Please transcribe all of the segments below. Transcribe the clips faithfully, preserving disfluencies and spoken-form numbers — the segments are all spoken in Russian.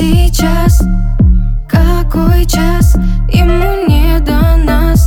сейчас? Какой час? Ему не до нас.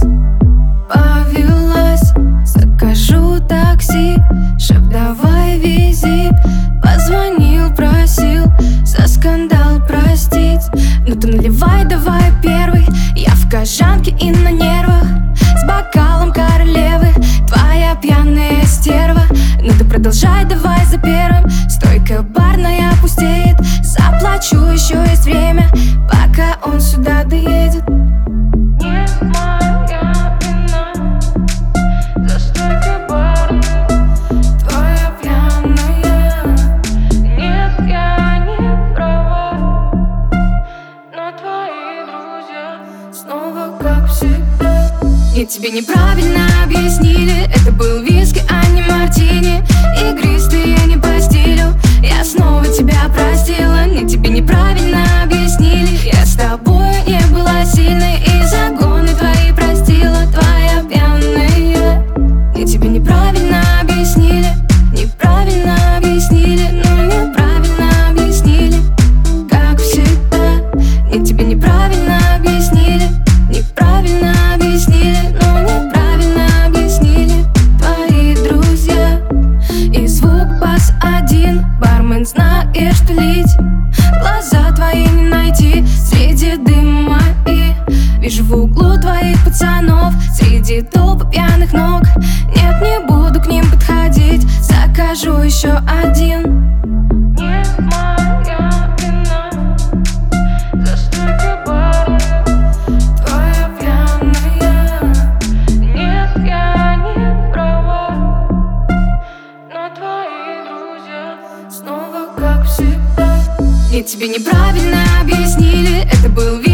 Повелась, закажу такси. Шеф, давай вези. Позвонил, просил за скандал простить. Ну ты наливай давай первый. Я в кожанке и на нервах, с бокалом королевы, твоя пьяная стерва. Ну ты продолжай давай за первым. Стойка барная пустеет. Заплачу, еще есть время, пока он сюда доедет. Не моя вина, за стойкой барной, Твоя пьяная. нет, я не права, но твои друзья Снова как всегда. И тебе неправильно объяснили, это был виски, а не мартини. Игристые не по стилю, я снова тебя простила. Не тебе неправильно объяснили, я с тобой не была сильной, и загоны твои простила, твоя пьяная. И тебе неправильно объяснили, неправильно объяснили, ну неправильно объяснили, как всегда. И тебе неправильно объяснили, неправильно объяснили, ну неправильно объяснили твои друзья. И звук бас один, бармен знает, что лить. Глаза твои не найти среди дыма, и вижу в углу твоих пацанов среди толпы пьяных ног. Нет, не буду к ним подходить, закажу еще один. не моя вина, за стойкой барной, Твоя пьяная. нет, я не права, но твои друзья Снова как всегда. И тебе неправильно объяснили, это был